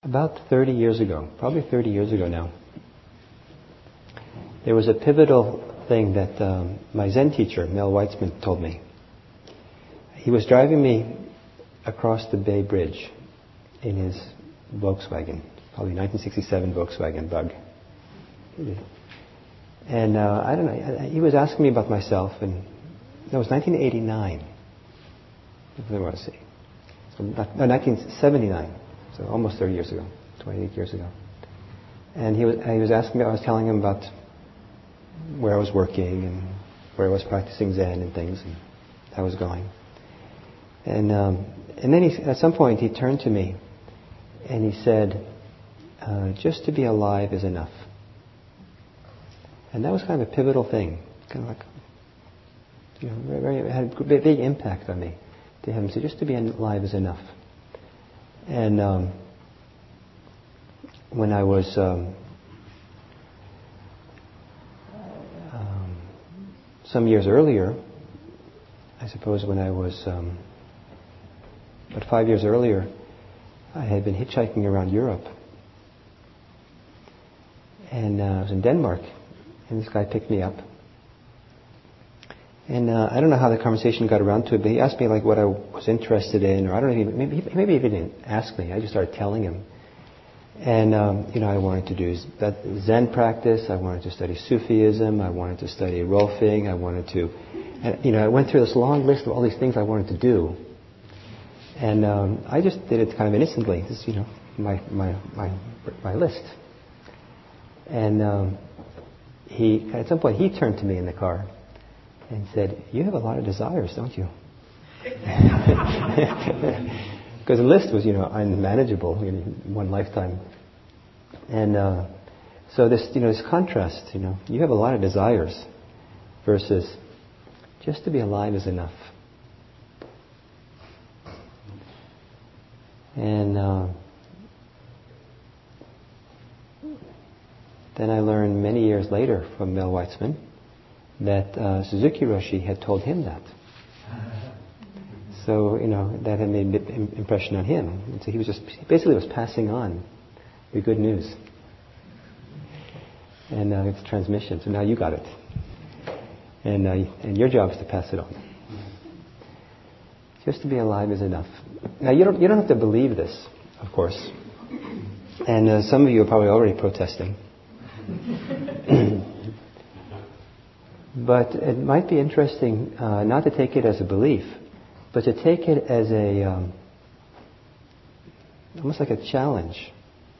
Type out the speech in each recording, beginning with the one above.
About 30 years ago, probably 30 years ago now, there was a pivotal thing that my Zen teacher, Mel Weitzman, told me. He was driving me across the Bay Bridge in his Volkswagen, probably 1967 Volkswagen Bug. And I don't know, he was asking me about myself, and that was 1989. What was it? So, no, 1979. So almost 30 years ago, 28 years ago. And he was asking me, I was telling him about where I was working and where I was practicing Zen and things and how I was going. And then at some point he turned to me and he said, just to be alive is enough. And that was kind of a pivotal thing. Kind of like, it had a big impact on me to have him say, just to be alive is enough. And when I was some years earlier, I suppose when I was about 5 years earlier, I had been hitchhiking around Europe. And I was in Denmark, and this guy picked me up. And I don't know how the conversation got around to it, but he asked me like what I was interested in, or I don't know, maybe he didn't ask me. I just started telling him. And I wanted to do Zen practice. I wanted to study Sufism. I wanted to study Rolfing. I wanted to, I went through this long list of all these things I wanted to do. And I just did it kind of innocently. This, my list. And at some point he turned to me in the car and said, "You have a lot of desires, don't you?" Because the list was, unmanageable in one lifetime. And so this contrast, you have a lot of desires versus just to be alive is enough. And then I learned many years later from Mel Weitzman that Suzuki Roshi had told him that. So, that had made an impression on him. And so he was basically was passing on the good news. And it's transmission. So now you got it. And your job is to pass it on. Just to be alive is enough. Now you don't have to believe this, of course. And some of you are probably already protesting. But it might be interesting not to take it as a belief, but to take it as almost like a challenge,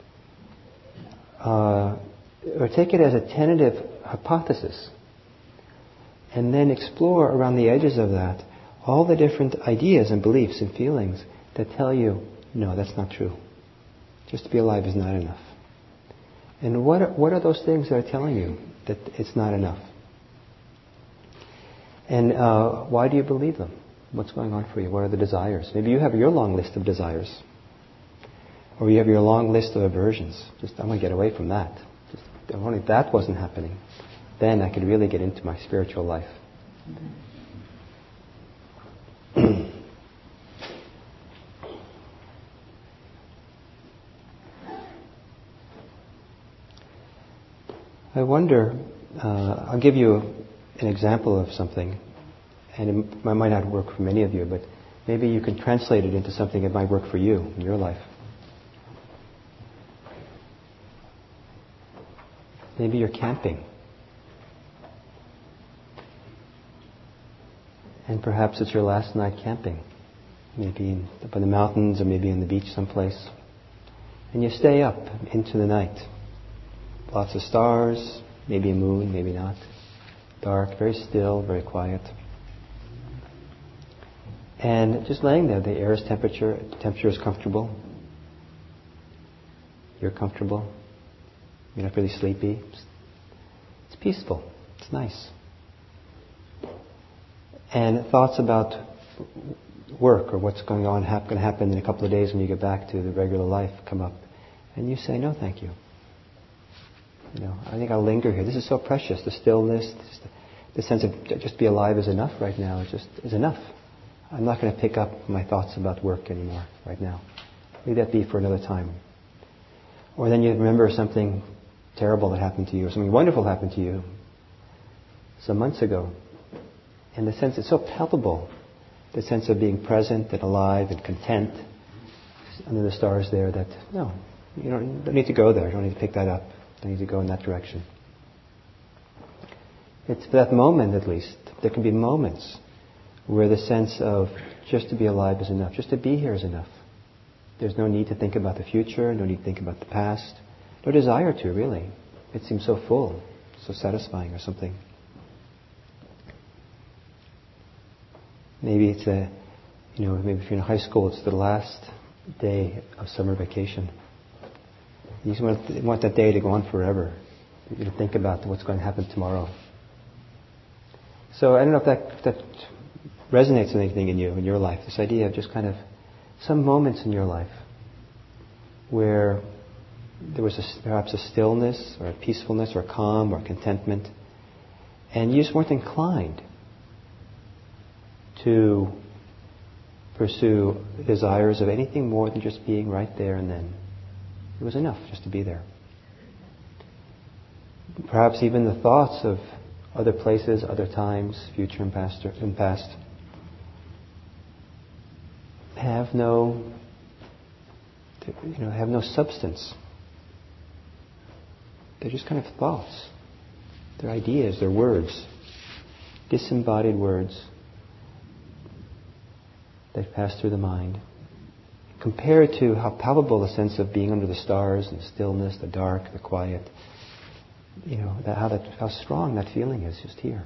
or take it as a tentative hypothesis, and then explore around the edges of that all the different ideas and beliefs and feelings that tell you, no, that's not true. Just to be alive is not enough. And what are those things that are telling you that it's not enough? And why do you believe them? What's going on for you? What are the desires? Maybe you have your long list of desires. Or you have your long list of aversions. I want to get away from that. If only that wasn't happening, then I could really get into my spiritual life. I wonder, I'll give you an example of something, and it might not work for many of you, but maybe you can translate it into something that might work for you in your life. Maybe you're camping. And perhaps it's your last night camping. Maybe up in the mountains or maybe on the beach someplace. And you stay up into the night. Lots of stars, maybe a moon, maybe not. Dark, very still, very quiet. And just laying there, the air is temperature is comfortable. You're comfortable. You're not really sleepy. It's peaceful. It's nice. And thoughts about work or what's going to happen in a couple of days when you get back to the regular life come up. And you say, no, thank you. I think I'll linger here. This is so precious. The stillness, the sense of just be alive is enough right now. Is enough. I'm not going to pick up my thoughts about work anymore right now. Leave that be for another time. Or then you remember something terrible that happened to you, or something wonderful happened to you some months ago. And the sense, it's so palpable, the sense of being present and alive and content under the stars there, that no, you don't need to go there. You don't need to pick that up. You don't need to go in that direction. It's for that moment, at least. There can be moments where the sense of just to be alive is enough. Just to be here is enough. There's no need to think about the future, no need to think about the past, no desire to, really. It seems so full, so satisfying or something. Maybe it's maybe if you're in high school, it's the last day of summer vacation. You just want that day to go on forever. You to think about what's going to happen tomorrow. So I don't know if that resonates with anything in you, in your life. This idea of just kind of some moments in your life where there was perhaps a stillness or a peacefulness or a calm or contentment, and you just weren't inclined to pursue desires of anything more than just being right there and then. It was enough just to be there. Perhaps even the thoughts of other places, other times, future and past, have no substance. They're just kind of thoughts. They're ideas, they're words. Disembodied words that pass through the mind. Compared to how palpable the sense of being under the stars and the stillness, the dark, the quiet, how strong that feeling is just here.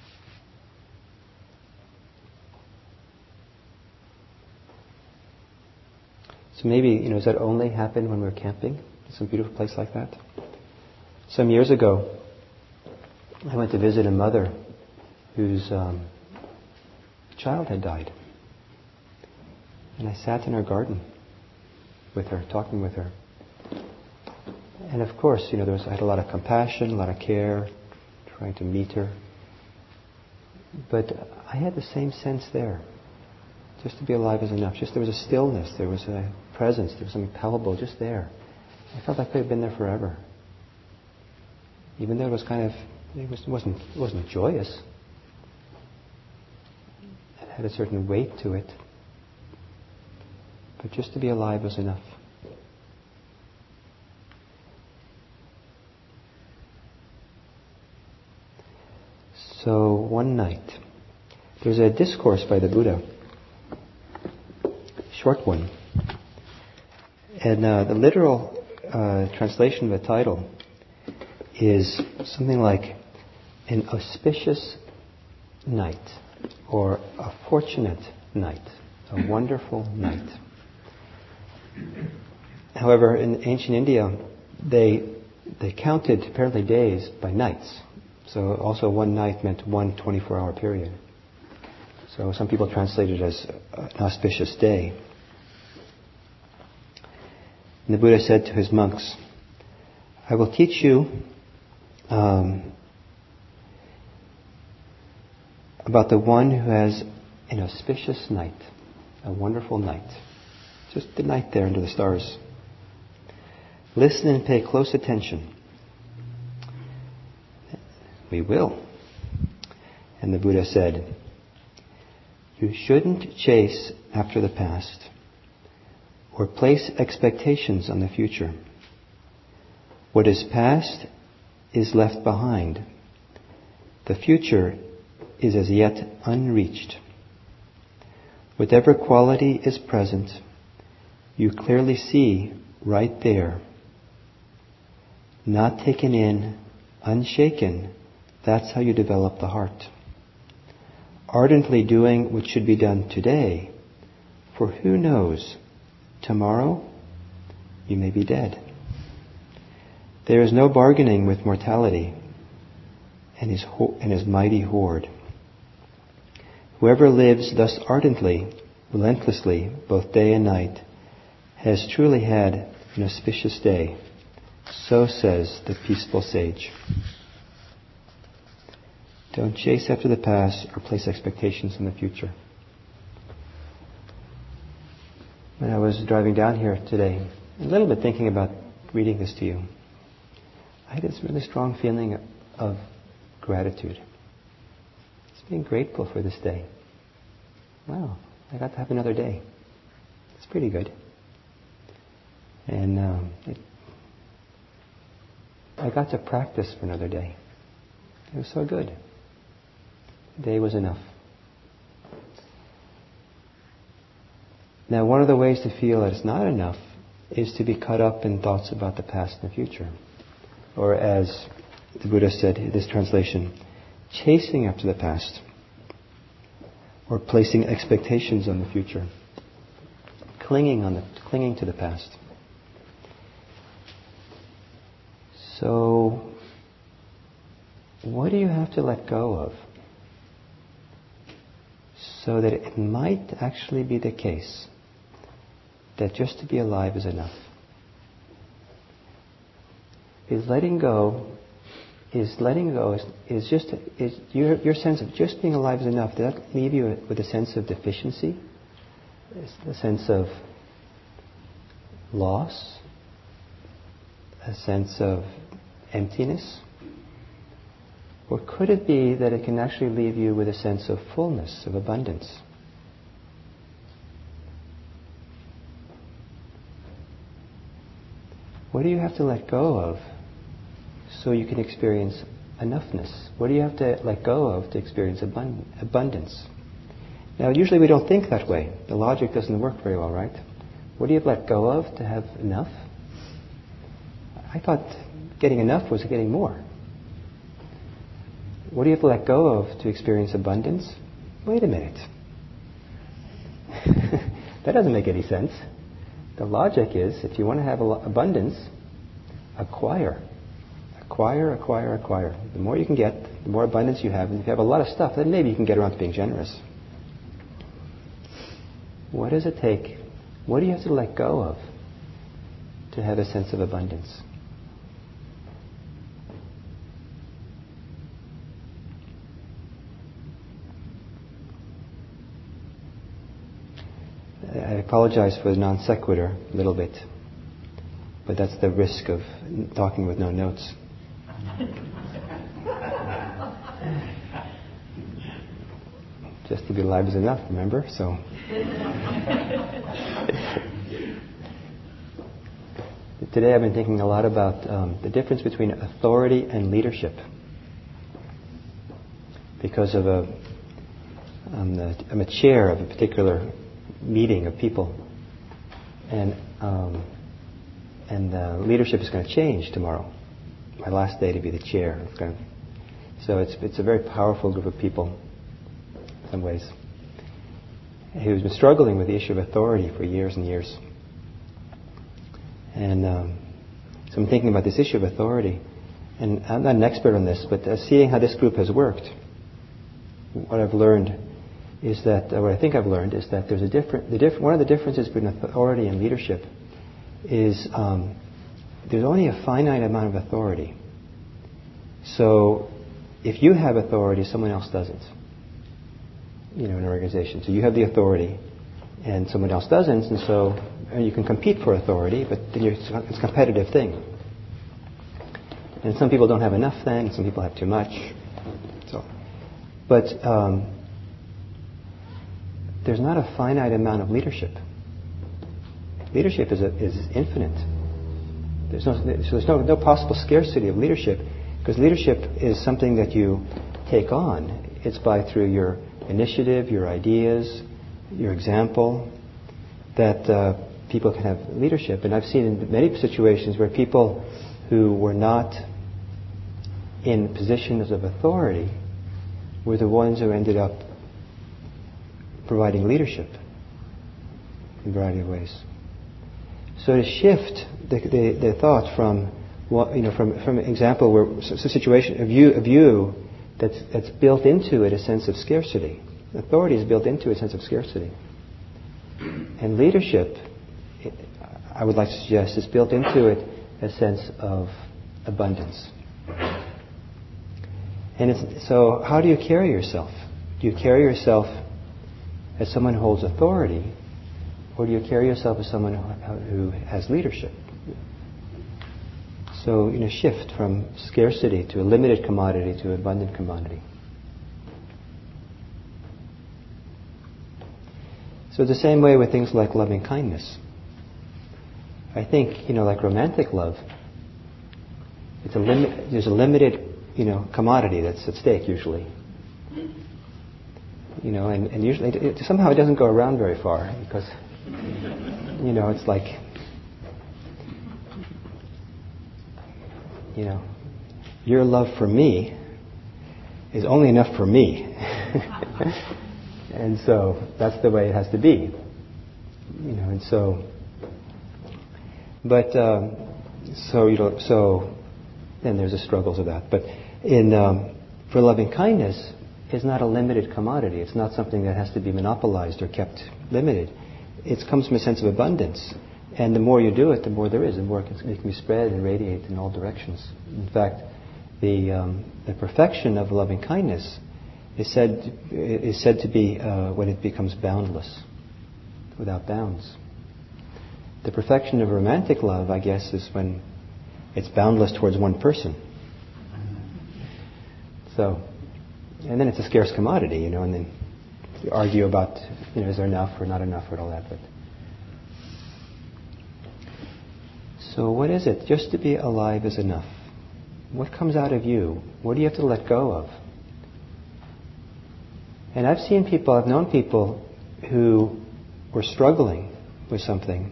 So maybe, does that only happen when we're camping in some beautiful place like that? Some years ago, I went to visit a mother whose child had died. And I sat in her garden with her, talking with her. And of course, I had a lot of compassion, a lot of care, trying to meet her. But I had the same sense there. Just to be alive is enough. Just there was a stillness, there was a presence, there was something palpable just there. I felt I could have been there forever. Even though it wasn't joyous. It had a certain weight to it. But just to be alive was enough. So one night, there's a discourse by the Buddha, short one. And the literal translation of the title is something like an auspicious night, or a fortunate night, a wonderful night. However, in ancient India, they counted apparently days by nights. So also one night meant one 24-hour period. So some people translate it as an auspicious day. And the Buddha said to his monks, I will teach you about the one who has an auspicious night, a wonderful night. Just the night there under the stars. Listen and pay close attention. We will. And the Buddha said, you shouldn't chase after the past or place expectations on the future. What is past is left behind. The future is as yet unreached. Whatever quality is present, you clearly see right there. Not taken in, unshaken, that's how you develop the heart. Ardently doing what should be done today, for who knows, tomorrow you may be dead. There is no bargaining with mortality and his mighty horde. Whoever lives thus ardently, relentlessly, both day and night, has truly had an auspicious day. So says the peaceful sage. Don't chase after the past or place expectations in the future. When I was driving down here today, a little bit thinking about reading this to you, I had this really strong feeling of gratitude. Just being grateful for this day. Wow, I got to have another day. It's pretty good. And I got to practice for another day. It was so good. The day was enough. Now, one of the ways to feel that it's not enough is to be caught up in thoughts about the past and the future. Or as the Buddha said in this translation, chasing after the past. Or placing expectations on the future. Clinging to the past. So, what do you have to let go of so that it might actually be the case that just to be alive is enough? Is letting go is just your sense of just being alive is enough. Does that leave you with a sense of deficiency? A sense of loss? A sense of emptiness? Or could it be that it can actually leave you with a sense of fullness, of abundance? What do you have to let go of so you can experience enoughness? What do you have to let go of to experience abundance? Now, usually we don't think that way. The logic doesn't work very well, right? What do you have to let go of to have enough? I thought getting enough was getting more. What do you have to let go of to experience abundance? Wait a minute. That doesn't make any sense. The logic is, if you want to have abundance, acquire. Acquire, acquire, acquire. The more you can get, the more abundance you have. And if you have a lot of stuff, then maybe you can get around to being generous. What does it take? What do you have to let go of to have a sense of abundance? I apologize for the non sequitur a little bit, but that's the risk of talking with no notes. Just to be alive is enough, remember? So, today I've been thinking a lot about the difference between authority and leadership. Because of I'm a chair of a particular meeting of people, and leadership is going to change tomorrow. My last day to be the chair. So it's a very powerful group of people, in some ways, who's been struggling with the issue of authority for years and years. And so I'm thinking about this issue of authority, and I'm not an expert on this, but seeing how this group has worked, what I've learned is that, what I think I've learned is that there's one of the differences between authority and leadership is there's only a finite amount of authority. So if you have authority, someone else doesn't. In an organization. So you have the authority and someone else doesn't, and so you can compete for authority, but then it's a competitive thing. And some people don't have enough then, some people have too much. But there's not a finite amount of leadership. Leadership is infinite. There's no possible scarcity of leadership, because leadership is something that you take on. It's through your initiative, your ideas, your example, that people can have leadership. And I've seen in many situations where people who were not in positions of authority were the ones who ended up providing leadership in a variety of ways. So to shift the thought from an example where a situation, a view that's built into it a sense of scarcity. Authority is built into a sense of scarcity, and leadership, I would like to suggest, is built into it a sense of abundance. And so, how do you carry yourself? Do you carry yourself as someone who holds authority, or do you carry yourself as someone who has leadership? So, shift from scarcity to a limited commodity to abundant commodity. So the same way with things like loving kindness. I think, like romantic love, there's a limited, commodity that's at stake usually. And usually somehow it doesn't go around very far because, it's like, your love for me is only enough for me. And so that's the way it has to be. And so, but, so then there's the struggles of that. But for loving kindness, it's not a limited commodity. It's not something that has to be monopolized or kept limited. It comes from a sense of abundance. And the more you do it, the more there is. The more it can be spread and radiate in all directions. In fact, the perfection of loving kindness is said to be when it becomes boundless, without bounds. The perfection of romantic love, I guess, is when it's boundless towards one person. So, and then it's a scarce commodity, and then you argue about, is there enough or not enough or all that. But so what is it? Just to be alive is enough. What comes out of you? What do you have to let go of? And I've known people who were struggling with something,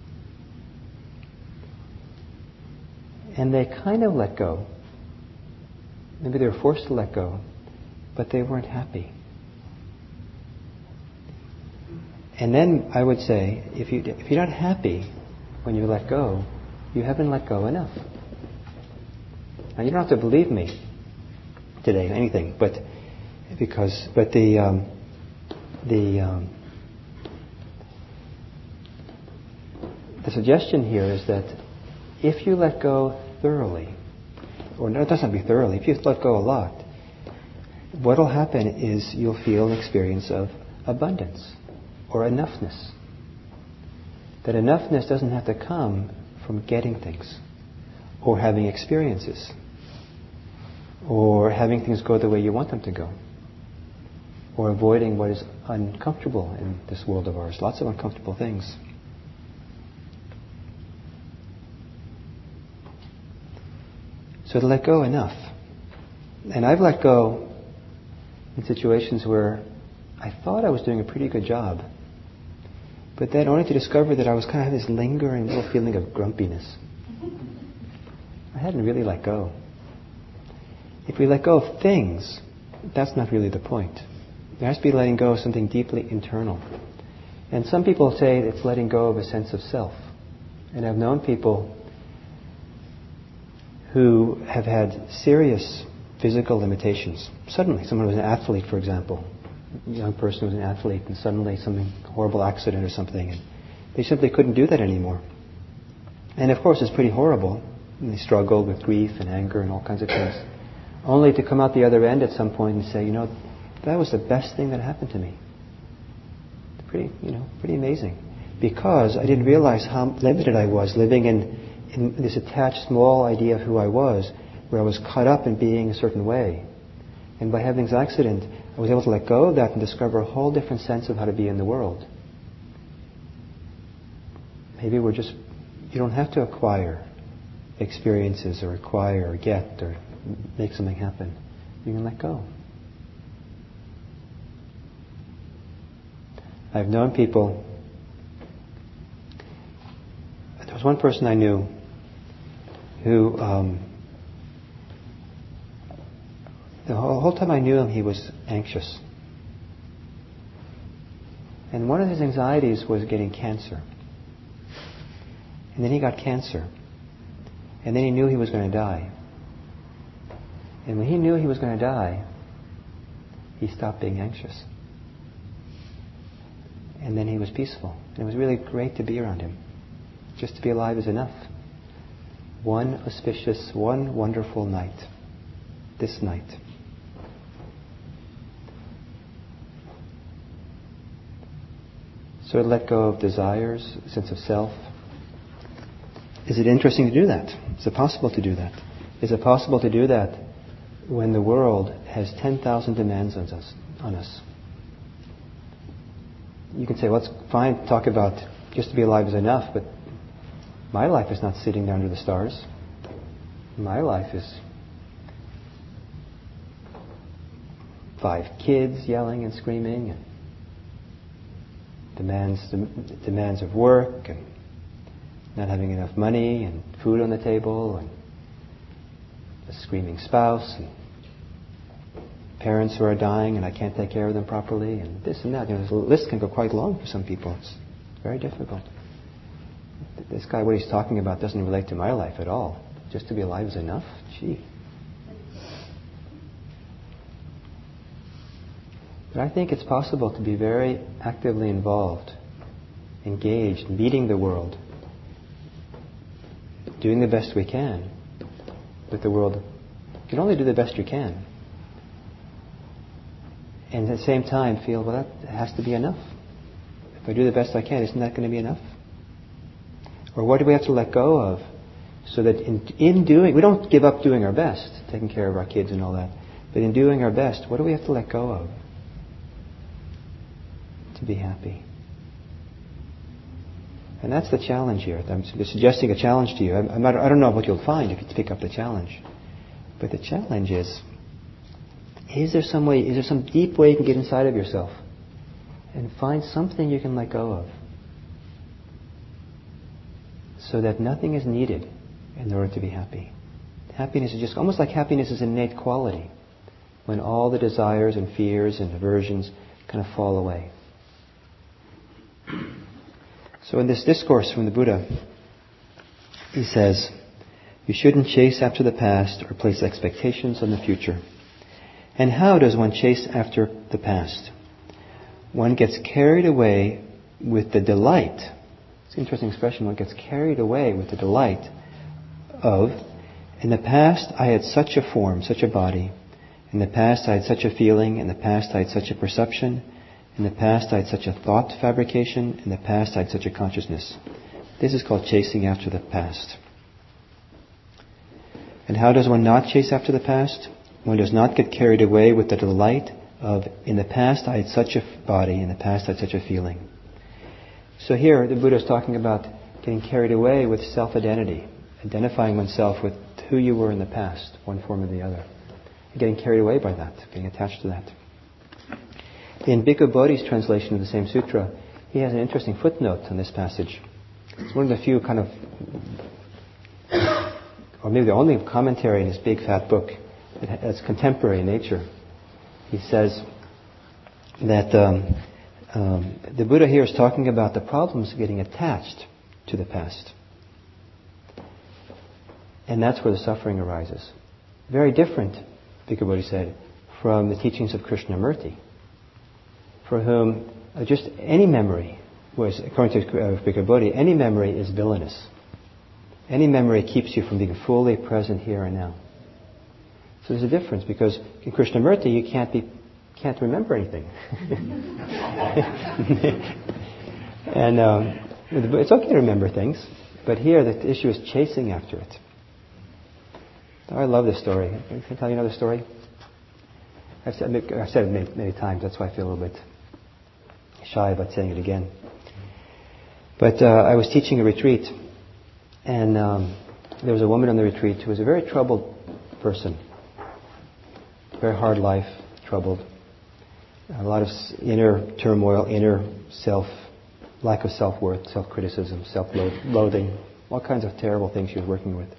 and they kind of let go. Maybe they were forced to let go, but they weren't happy. And then I would say, if you're not happy when you let go, you haven't let go enough. Now you don't have to believe me today, anything, but the suggestion here is that if you let go thoroughly, or no, it doesn't have to be thoroughly, if you let go a lot, what will happen is you'll feel an experience of abundance or enoughness. That enoughness doesn't have to come from getting things or having experiences or having things go the way you want them to go or avoiding what is uncomfortable in this world of ours. Lots of uncomfortable things. So to let go enough. And I've let go in situations where I thought I was doing a pretty good job, but then only to discover that I was kind of having this lingering little feeling of grumpiness. I hadn't really let go. If we let go of things, that's not really the point. There has to be letting go of something deeply internal. And some people say it's letting go of a sense of self. And I've known people who have had serious physical limitations. Suddenly, someone who was an athlete, for example, a young person who was an athlete, and suddenly something, horrible accident or something, and they simply couldn't do that anymore. And of course, it's pretty horrible. And they struggled with grief and anger and all kinds of things, only to come out the other end at some point and say, that was the best thing that happened to me. Pretty amazing. Because I didn't realize how limited I was living in this attached small idea of who I was, where I was caught up in being a certain way. And by having this accident, I was able to let go of that and discover a whole different sense of how to be in the world. Maybe you don't have to acquire experiences or acquire or get or make something happen. You can let go. I've known people. There was one person I knew who, the whole time I knew him, he was anxious. And one of his anxieties was getting cancer. And then he got cancer. And then he knew he was going to die. And when he knew he was going to die, he stopped being anxious. And then he was peaceful. And it was really great to be around him. Just to be alive is enough. One auspicious, one wonderful night. This night. So let go of desires, sense of self. Is it interesting to do that? Is it possible to do that? Is it possible to do that when the world has 10,000 demands on us? You can say, well, it's fine to talk about just to be alive is enough, but my life is not sitting there under the stars. My life is 5 kids yelling and screaming, and demands of work, and not having enough money, and food on the table, and a screaming spouse, and parents who are dying and I can't take care of them properly, and this and that. The list can go quite long for some people. It's very difficult. This guy, what he's talking about doesn't relate to my life at all. Just to be alive is enough? Gee. But I think it's possible to be very actively involved, engaged, meeting the world, doing the best we can with the world. You can only do the best you can. And at the same time feel, well, that has to be enough. If I do the best I can, isn't that going to be enough? Or what do we have to let go of so that in doing, we don't give up doing our best, taking care of our kids and all that, but in doing our best, what do we have to let go of to be happy? And that's the challenge here. I'm suggesting a challenge to you. I don't know what you'll find if you pick up the challenge. But the challenge is there some way, is there some deep way you can get inside of yourself and find something you can let go of so that nothing is needed in order to be happy? Happiness is just almost like happiness is an innate quality when all the desires and fears and aversions kind of fall away. So in this discourse from the Buddha, he says, you shouldn't chase after the past or place expectations on the future. And how does one chase after the past? One gets carried away with the delight. It's an interesting expression. One gets carried away with the delight of, in the past I had such a form, such a body. In the past I had such a feeling. In the past I had such a perception. In the past I had such a thought fabrication. In the past I had such a consciousness. This is called chasing after the past. And how does one not chase after the past? One does not get carried away with the delight of, in the past I had such a body, in the past I had such a feeling. So here the Buddha is talking about getting carried away with self-identity, identifying oneself with who you were in the past, one form or the other. And getting carried away by that, getting attached to that. In Bhikkhu Bodhi's translation of the same sutra, he has an interesting footnote on this passage. It's one of the few kind of, or maybe the only commentary in his big fat book that's contemporary in nature. He says that the Buddha here is talking about the problems of getting attached to the past. And that's where the suffering arises. Very different, Bhikkhu Bodhi said, from the teachings of Krishnamurti, for whom just any memory was, according to Bhikkhu Bodhi, any memory is villainous. Any memory keeps you from being fully present here and now. So there's a difference, because in Krishnamurti you can't remember anything. And it's okay to remember things, but here the issue is chasing after it. Oh, I love this story. Can I tell you another story? I've said it many times, that's why I feel a little bit shy about saying it again. But I was teaching a retreat, and there was a woman on the retreat who was a very troubled person. Very hard life, troubled. A lot of inner turmoil, inner lack of self-worth, self-criticism, self-loathing, all kinds of terrible things she was working with.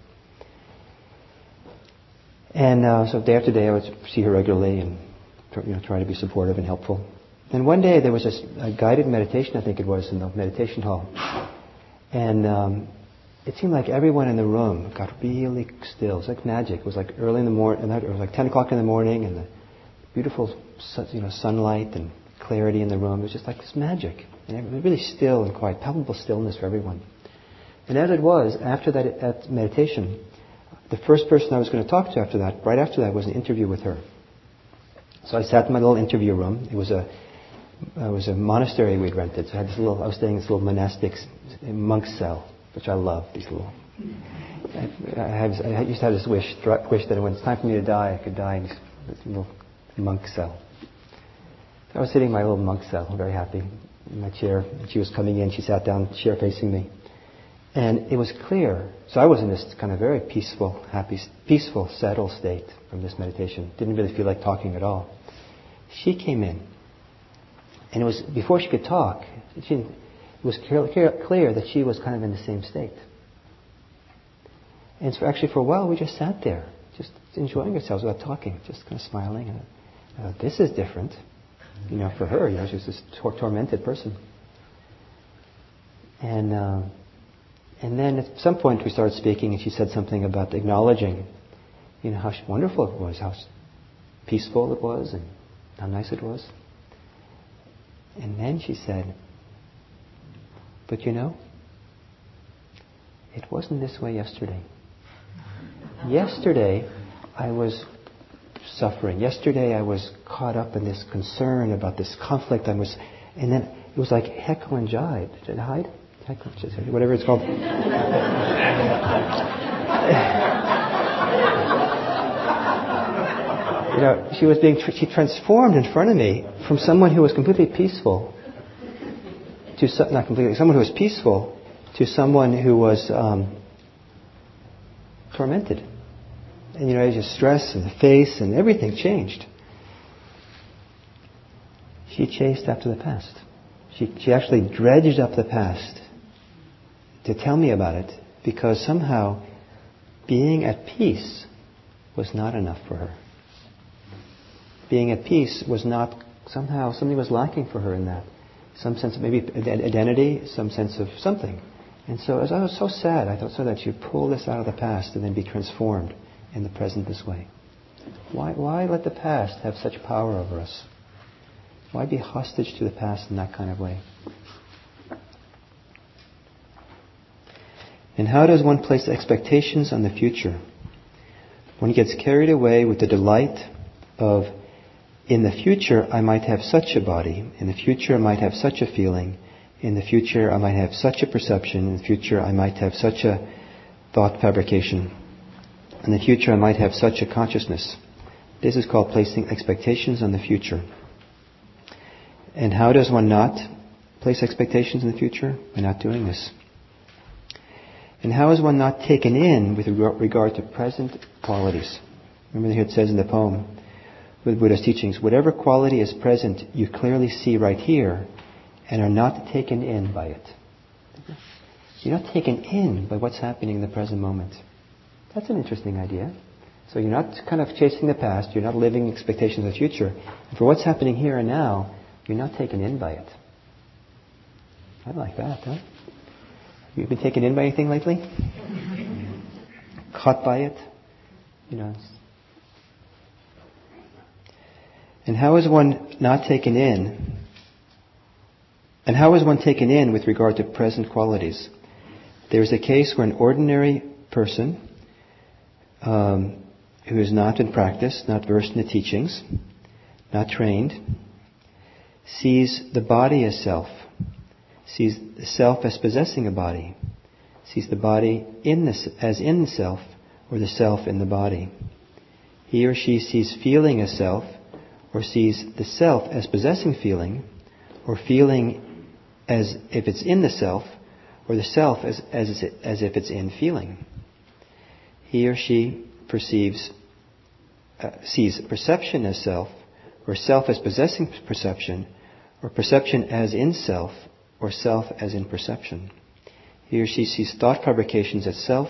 And so day after day I would see her regularly and try to be supportive and helpful. And one day there was a guided meditation, I think it was, in the meditation hall. And it seemed like everyone in the room got really still. It was like magic. It was like early in the morning. It was like 10 o'clock in the morning, and the beautiful sunlight and clarity in the room. It was just like this magic. And it was really still and quiet, palpable stillness for everyone. And as it was, after that meditation, the first person I was going to talk to after that, right after that, was an interview with her. So I sat in my little interview room. It was a monastery we'd rented. So I was staying in this little monastic monk cell. which I love, these little... I used to have this wish that when it's time for me to die, I could die in this little monk cell. I was sitting in my little monk cell, very happy, in my chair, and she was coming in. She sat down, chair facing me. And it was clear. So I was in this kind of very peaceful, happy, peaceful, settled state from this meditation. Didn't really feel like talking at all. She came in. And it was, before she could talk, it was clear that she was kind of in the same state. And so actually for a while we just sat there, just enjoying ourselves without talking, just kind of smiling. And I thought, this is different. For her, she was this tormented person. And then at some point we started speaking, and she said something about acknowledging, how wonderful it was, how peaceful it was, and how nice it was. And then she said, but it wasn't this way yesterday. Yesterday, I was suffering. Yesterday, I was caught up in this concern about this conflict. And then it was like heckle and jive. Did I hide? Heckle, whatever it's called. She transformed in front of me from someone who was completely peaceful to not completely, someone who was peaceful to someone who was tormented. And just stress and the face and everything changed. She chased after the past. She actually dredged up the past to tell me about it, because somehow being at peace was not enough for her. Being at peace was not, somehow something was lacking for her in that. Some sense of maybe identity, some sense of something. And so as I was so sad, I thought so that you pull this out of the past and then be transformed in the present this way. Why let the past have such power over us? Why be hostage to the past in that kind of way? And how does one place expectations on the future? One gets carried away with the delight of, in the future I might have such a body, in the future I might have such a feeling, in the future I might have such a perception, in the future I might have such a thought fabrication, in the future I might have such a consciousness. This is called placing expectations on the future. And how does one not place expectations in the future? By not doing this. And how is one not taken in with regard to present qualities? Remember here it says in the poem, with Buddha's teachings, whatever quality is present, you clearly see right here and are not taken in by it. You're not taken in by what's happening in the present moment. That's an interesting idea. So you're not kind of chasing the past, you're not living expectations of the future. And for what's happening here and now, you're not taken in by it. I like that, huh? You've been taken in by anything lately? Caught by it? And how is one not taken in? And how is one taken in with regard to present qualities? There is a case where an ordinary person who is not in practice, not versed in the teachings, not trained, sees the body as self, sees the self as possessing a body, sees the body as in the self, or the self in the body. He or she sees feeling as self, or sees the self as possessing feeling, or feeling as if it's in the self, or the self as if it's in feeling. He or she sees perception as self, or self as possessing perception, or perception as in self, or self as in perception. He or she sees thought fabrications as self,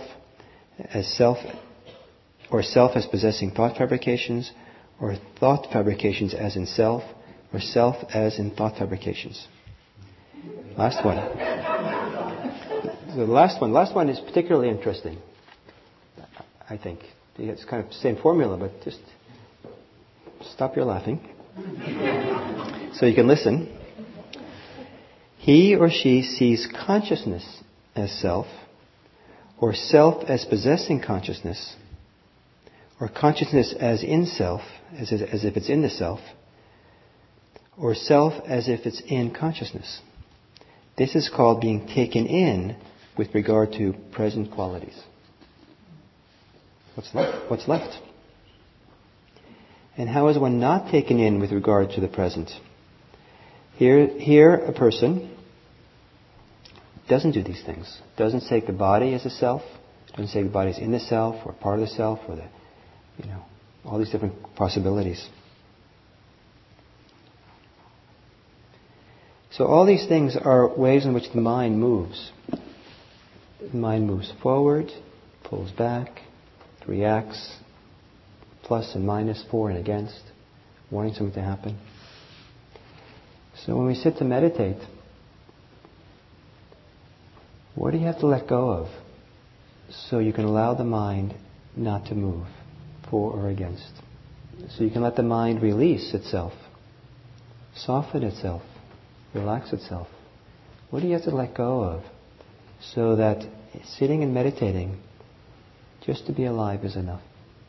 or self as possessing thought fabrications, or thought fabrications as in self, or self as in thought fabrications. Last one. The last one is particularly interesting, I think. It's kind of the same formula, but just stop your laughing so you can listen. He or she sees consciousness as self, or self as possessing consciousness, or consciousness as in self, as if it's in the self, or self as if it's in consciousness. This is called being taken in with regard to present qualities. What's left? What's left? And how is one not taken in with regard to the present? Here a person doesn't do these things. Doesn't say the body is a self. Doesn't say the body is in the self or part of the self or all these different possibilities. So all these things are ways in which the mind moves. The mind moves forward, pulls back, reacts, plus and minus, for and against, wanting something to happen. So when we sit to meditate, what do you have to let go of so you can allow the mind not to move for or against? So you can let the mind release itself, soften itself, relax itself. What do you have to let go of so that sitting and meditating, just to be alive is enough?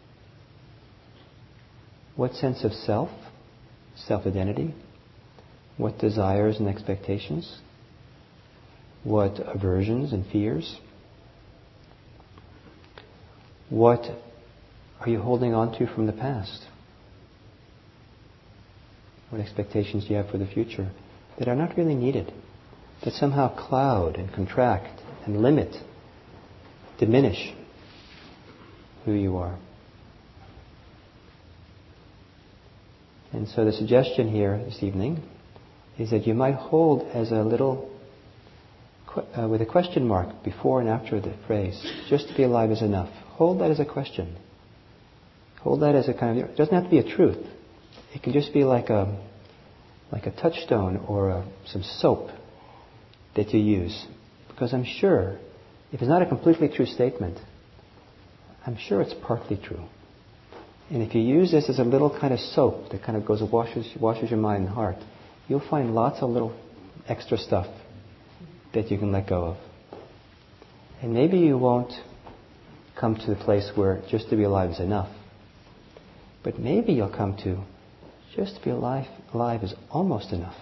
What sense of self, self-identity? What desires and expectations? What aversions and fears? What are you holding on to from the past? What expectations do you have for the future that are not really needed, that somehow cloud and contract and limit, diminish who you are? And so the suggestion here this evening is that you might hold as a little, with a question mark before and after the phrase, just to be alive is enough. Hold that as a question. Hold that as a kind of, it doesn't have to be a truth. It can just be like a touchstone or some soap that you use. Because I'm sure, if it's not a completely true statement, I'm sure it's partly true. And if you use this as a little kind of soap that kind of goes washes your mind and heart, you'll find lots of little extra stuff that you can let go of. And maybe you won't come to the place where just to be alive is enough. But maybe you'll come to just to be alive is almost enough.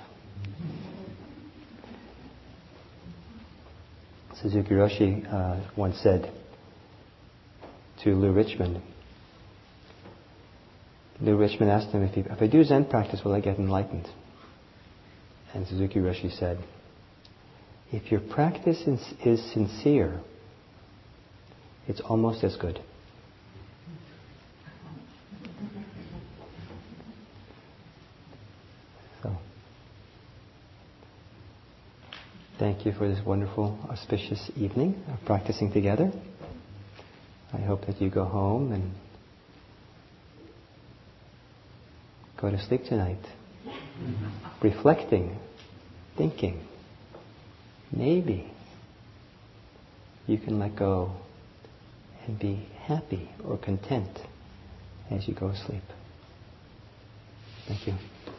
Suzuki Roshi once said to Lou Richmond. Lou Richmond asked him, if I do Zen practice, will I get enlightened? And Suzuki Roshi said, if your practice is sincere, it's almost as good. So, thank you for this wonderful, auspicious evening of practicing together. I hope that you go home and go to sleep tonight, reflecting, thinking, maybe you can let go and be happy or content as you go to sleep. Thank you.